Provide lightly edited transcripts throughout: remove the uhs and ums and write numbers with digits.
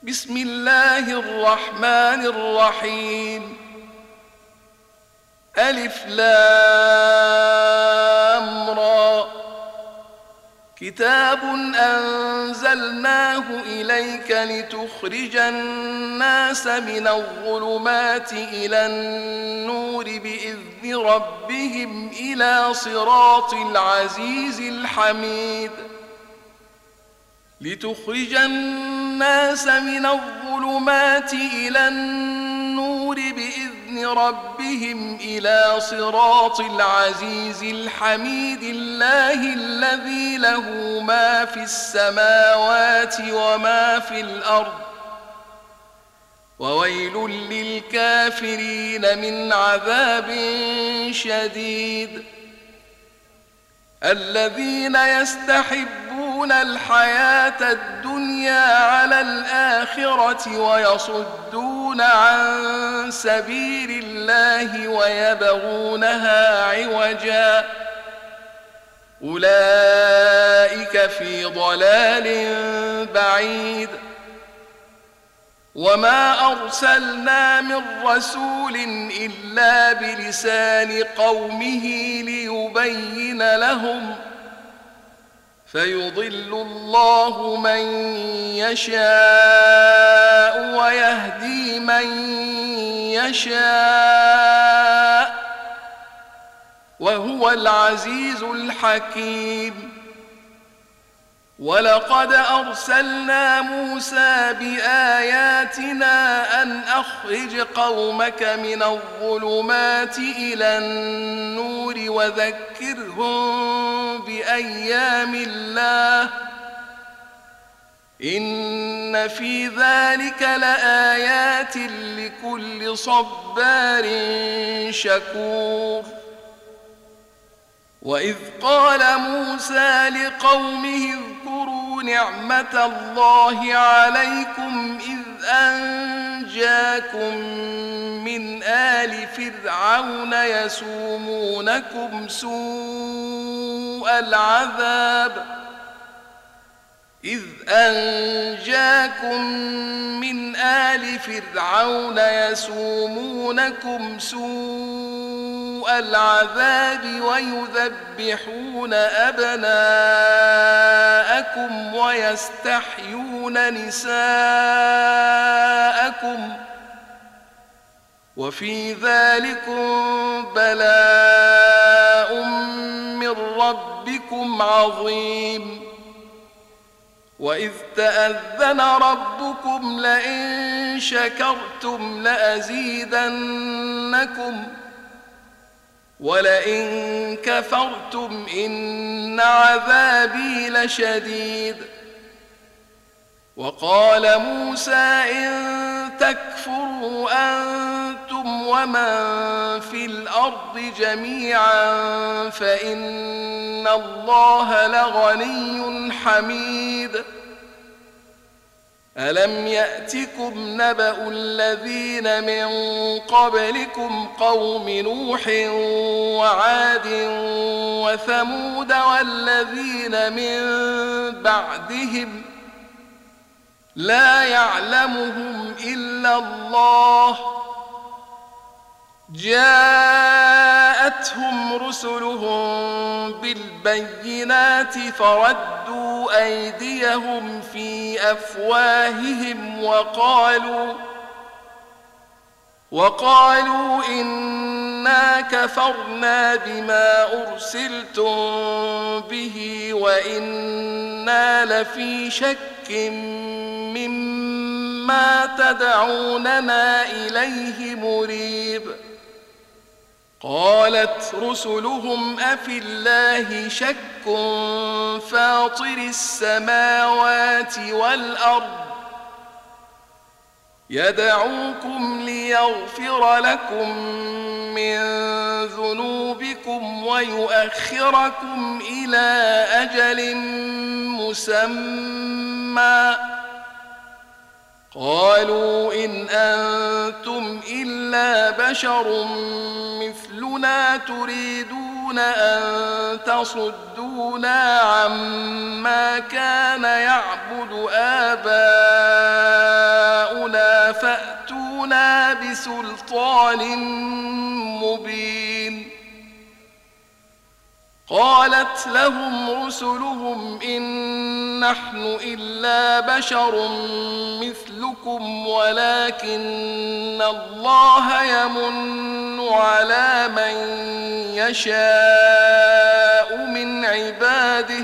بسم الله الرحمن الرحيم. ألف لام را. كتاب أنزلناه إليك لتخرج الناس من الظلمات إلى النور بإذن ربهم إلى صراط العزيز الحميد. لتخرج الناس من الظلمات إلى النور بإذن ربهم إلى صراط العزيز الحميد الله الذي له ما في السماوات وما في الأرض وويل للكافرين من عذاب شديد. الذين يستحبون الحياة الدنيا على الآخرة ويصدون عن سبيل الله ويبغونها عوجا أولئك في ضلال بعيد. وما أرسلنا من رسول إلا بلسان قومه ليبين لهم فيضل الله من يشاء ويهدي من يشاء وهو العزيز الحكيم. ولقد أرسلنا موسى بآياتنا أن أخرج قومك من الظلمات إلى النور وذكرهم بأيام الله إن في ذلك لآيات لكل صبار شكور. وإذ قال موسى لقومه اذكروا نعمة الله عليكم إذ أنجاكم من آل فرعون يسومونكم سوء العذاب ويذبحون أبناءكم ويستحيون نساءكم وفي ذلكم بلاء من ربكم عظيم. وإذ تأذن ربكم لئن شكرتم لأزيدنكم ولئن كفرتم إن عذابي لشديد. وقال موسى إن تكفروا أنتم ومن في الأرض جميعا فإن الله لغني حميد. ألم يأتكم نبأ الذين من قبلكم قوم نوح وعاد وثمود والذين من بعدهم لا يعلمهم إلا الله جاءتهم رسلهم بالبينات فردوا أيديهم في أفواههم وقالوا إنا كفرنا بما أرسلتم به وإنا لفي شك مما تدعوننا إليه مريب. قالت رسلهم أفي الله شك فاطر السماوات والأرض يدعوكم ليغفر لكم من ذنوبكم ويؤخركم إلى أجل مسمى قالوا إن أنتم إلا بشر مثلنا تريدون أن تصدونا عما كان يعبد آباؤنا تأتونا بسلطان مبين قالت لهم رسلهم إن نحن إلا بشر مثلكم ولكن الله يمن على من يشاء من عباده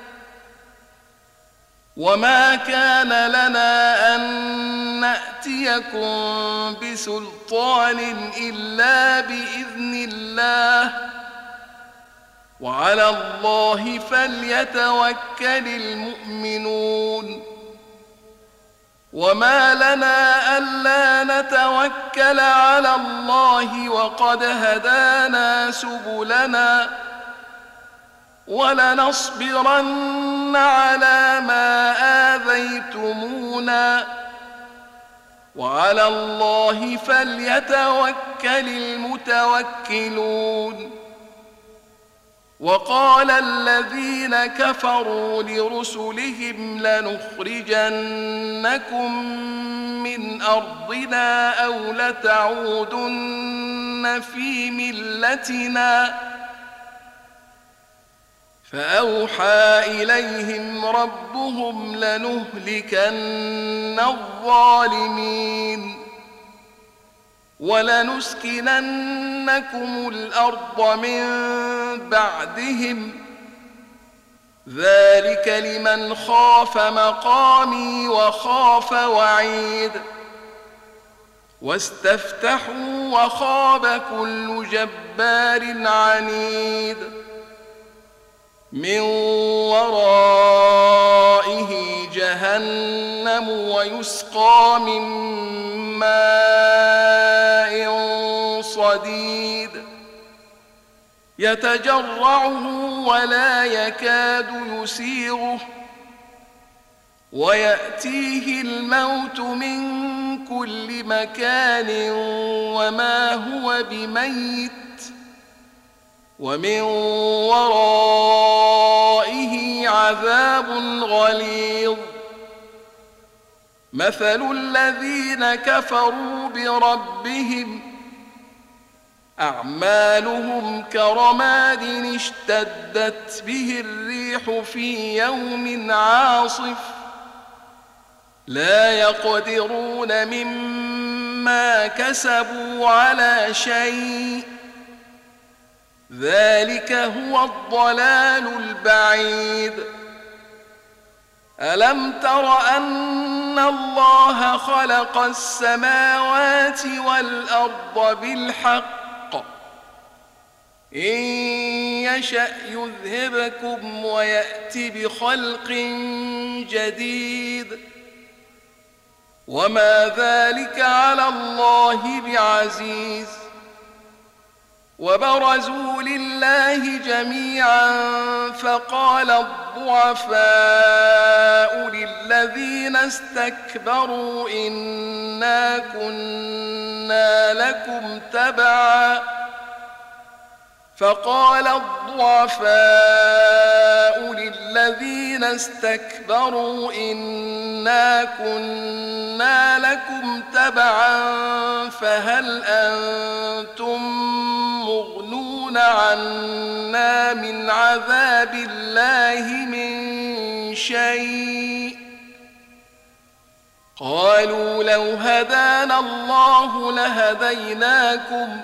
وما كان لنا أن نأتيكم بسلطان إلا بإذن الله وعلى الله فليتوكل المؤمنون وما لنا ألا نتوكل على الله وقد هدانا سبلنا ولنصبرن على ما آذيتمونا وعلى الله فليتوكل المتوكلون وقال الذين كفروا لرسلهم لنخرجنكم من أرضنا أو لتعودن في ملتنا فأوحى إليهم ربهم لنهلكن الظالمين ولنسكننكم الأرض من بعدهم ذلك لمن خاف مقامي وخاف وعيد واستفتحوا وخاب كل جبار عنيد من ورائه جهنم ويسقى من ماء صديد يتجرعه ولا يكاد يسيغه ويأتيه الموت من كل مكان وما هو بميت ومن ورائه عذاب غليظ مثل الذين كفروا بربهم أعمالهم كرماد اشتدت به الريح في يوم عاصف لا يقدرون مما كسبوا على شيء ذلك هو الضلال البعيد ألم تر أن الله خلق السماوات والأرض بالحق إن يشأ يذهبكم ويأت بخلق جديد وما ذلك على الله بعزيز وبرزوا لله جميعا فقال الضعفاء للذين استكبروا إنا كنا لكم تبعا فقال الضعفاء للذين استكبروا إنا كنا لكم تبعا فهل أنتم مغنون عنا من عذاب الله من شيء قالوا لو هدانا الله لهديناكم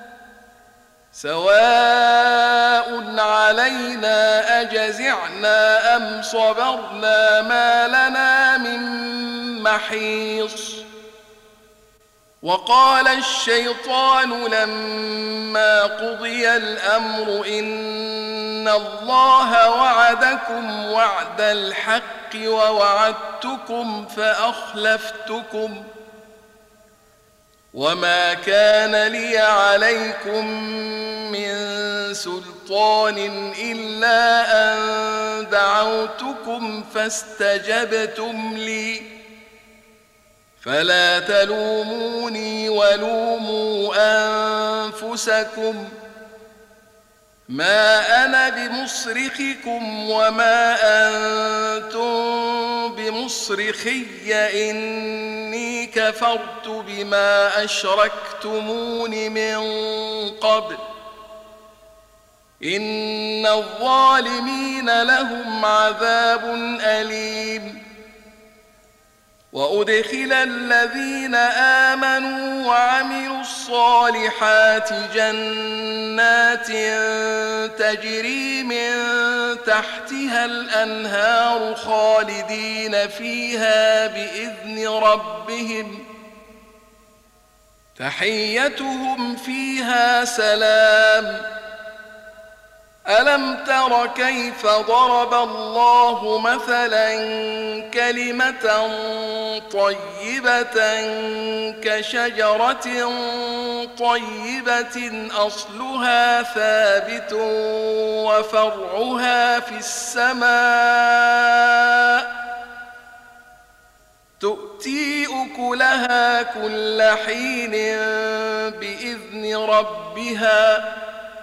سواء علينا أجزعنا أم صبرنا ما لنا من محيص وقال الشيطان لما قضي الأمر إن الله وعدكم وعد الحق ووعدتكم فأخلفتكم وما كان لي عليكم من سلطان إلا أن دعوتكم فاستجبتم لي فلا تلوموني ولوموا أنفسكم ما أنا بمصرخكم وما أنتم بمصرخي إني كفرت بما أشركتمون من قبل إن الظالمين لهم عذاب أليم وأدخل الذين آمنوا وعملوا الصالحات جنات تجري من تحتها الأنهار خالدين فيها بإذن ربهم تحيتهم فيها سلام ألم تر كيف ضرب الله مثلا كلمة طيبة كشجرة طيبة أصلها ثابت وفرعها في السماء تؤتي أكلها كل حين بإذن ربها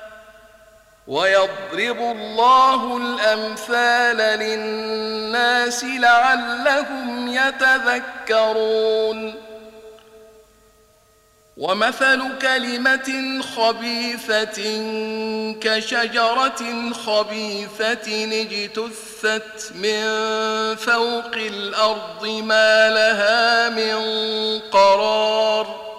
ويضرب الله الأمثال للناس لعلهم يتذكرون ومثل كلمة خبيثة كشجرة خبيثة اجتثت من فوق الأرض ما لها من قرار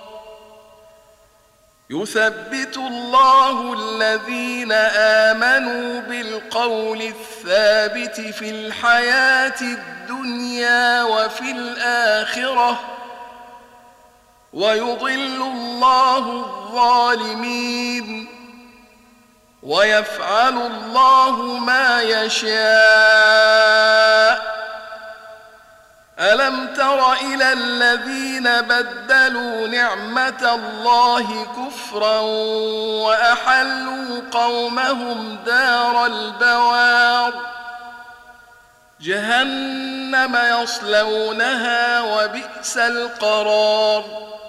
يثبت الله الذين آمنوا بالقول الثابت في الحياة الدنيا وفي الآخرة ويضل الله الظالمين ويفعل الله ما يشاء ألم تر إلى الذين بدلوا نعمة الله كفرا وأحلوا قومهم دار البوار جهنم يصلونها وبئس القرار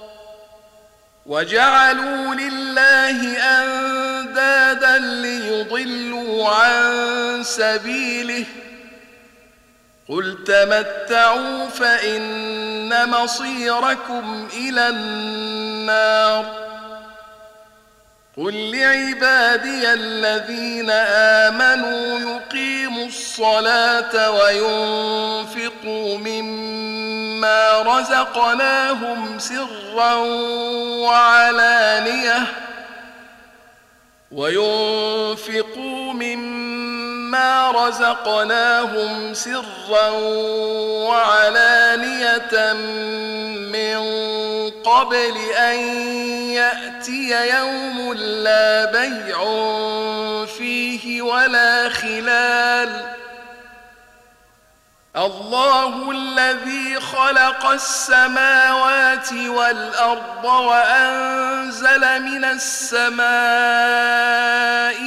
وجعلوا لله أندادا ليضلوا عن سبيله قل تمتعوا فإن مصيركم إلى النار قل لعبادي الذين آمنوا يقيموا الصلاة وينفقوا مما رزقناهم سرا وعلانية من قبل أن يأتي يوم لا بيع فيه ولا خلال الله الذي خلق السماوات والأرض وأنزل من السماء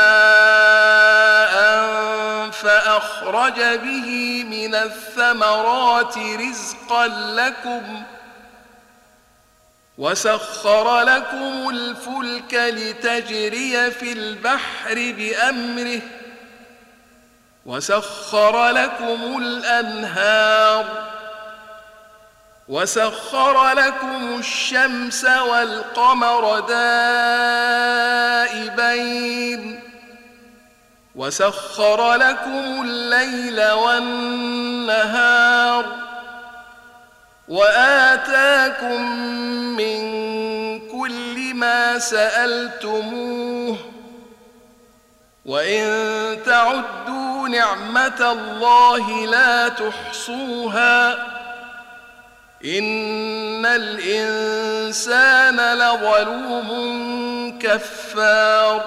ماء فأخرج به من الثمرات رزقا لكم وسخر لكم الفلك لتجري في البحر بأمره وسخر لكم الأنهار وسخر لكم الشمس والقمر دائبين وسخر لكم الليل والنهار وآتاكم من كل ما سألتموه وإن تعدوا نعمة الله لا تحصوها إن الإنسان لظلوم كفار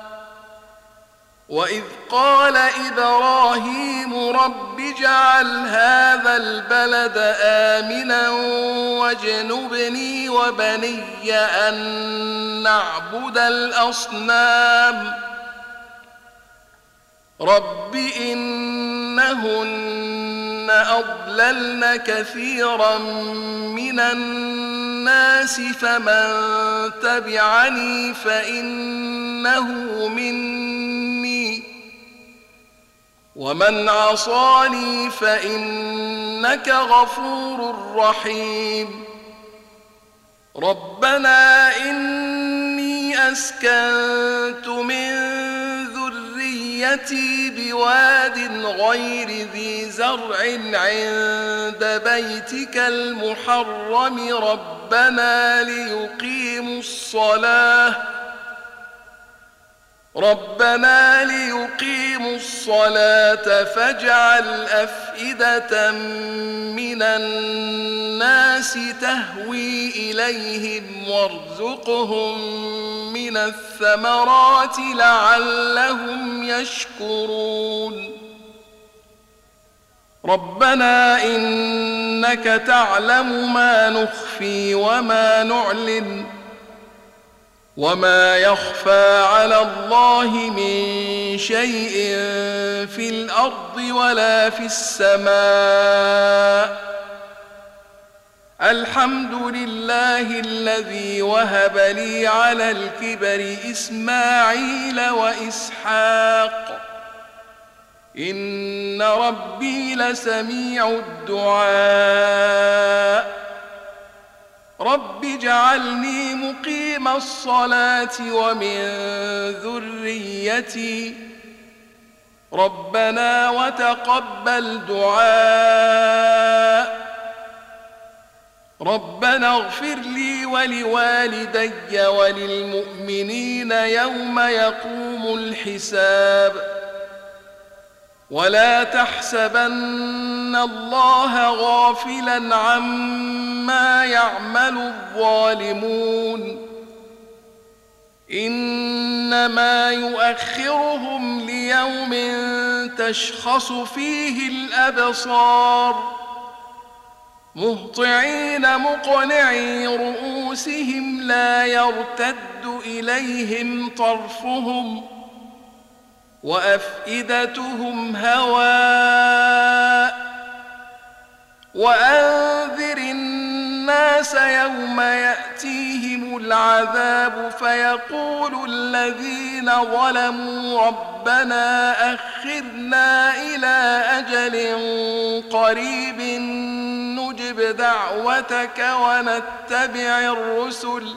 وإذ قال إبراهيم رب اجعل هذا البلد آمنا واجنبني وبني أن نعبد الأصنام رب إنهن أضللن كثيرا من الناس فمن تبعني فإنه مني ومن عصاني فإنك غفور رحيم ربنا إني أسكنت من ذريتي بواد غير ذي زرع عند بيتك المحرم ربنا ليقيموا الصلاة فاجعل أفئدة من الناس تهوي إليهم وارزقهم من الثمرات لعلهم يشكرون ربنا إنك تعلم ما نخفي وما نعلن وما يخفى على الله من شيء في الأرض ولا في السماء الحمد لله الذي وهب لي على الكبر إسماعيل وإسحاق إن ربي لسميع الدعاء رب اجعلني مقيم الصلاة ومن ذريتي ربنا وتقبل دعاء ربنا اغفر لي ولوالدي وللمؤمنين يوم يقوم الحساب ولا تحسبن الله غافلا عما يعمل الظالمون إنما يؤخرهم ليوم تشخص فيه الأبصار مهطعين مقنعي رؤوسهم لا يرتد إليهم طرفهم وأفئدتهم هواء وأنذر الناس يوم يأتيهم العذاب فيقول الذين ظلموا ربنا أخرنا إلى أجل قريب نجب دعوتك ونتبع الرسل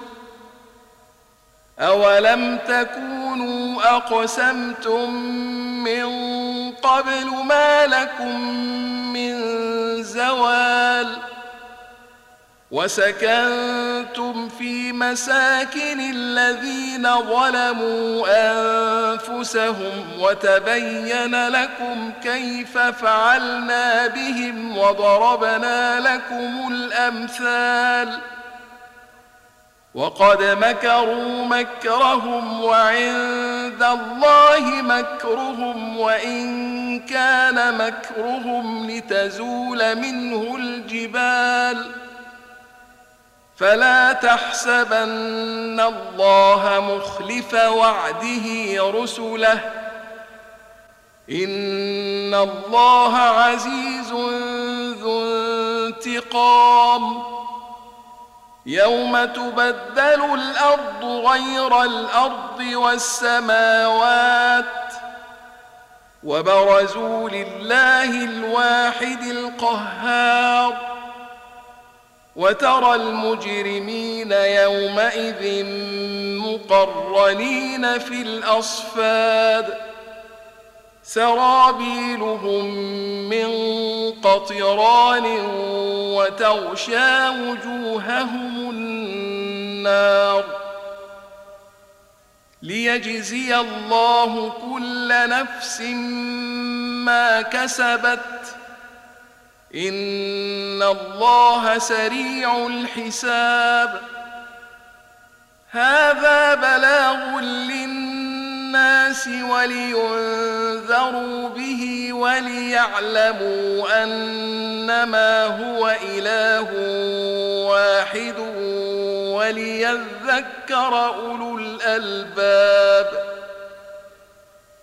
أولم تكونوا أقسمتم من قبل ما لكم من زوال وسكنتم في مساكن الذين ظلموا أنفسهم وتبين لكم كيف فعلنا بهم وضربنا لكم الأمثال وقد مكروا مكرهم وعند الله مكرهم وإن كان مكرهم لتزول منه الجبال فلا تحسبن الله مخلف وعده رسله إن الله عزيز ذو انتقام يوم تبدل الأرض غير الأرض والسماوات وبرزوا لله الواحد القهار وترى المجرمين يومئذ مقرنين في الأصفاد سرابيلهم من قطران وتغشى وجوههم النار ليجزي الله كل نفس ما كسبت إن الله سريع الحساب هذا بلاغ للناس ولينذروا به وليعلموا أنما هو إله واحد وليذكر أولو الألباب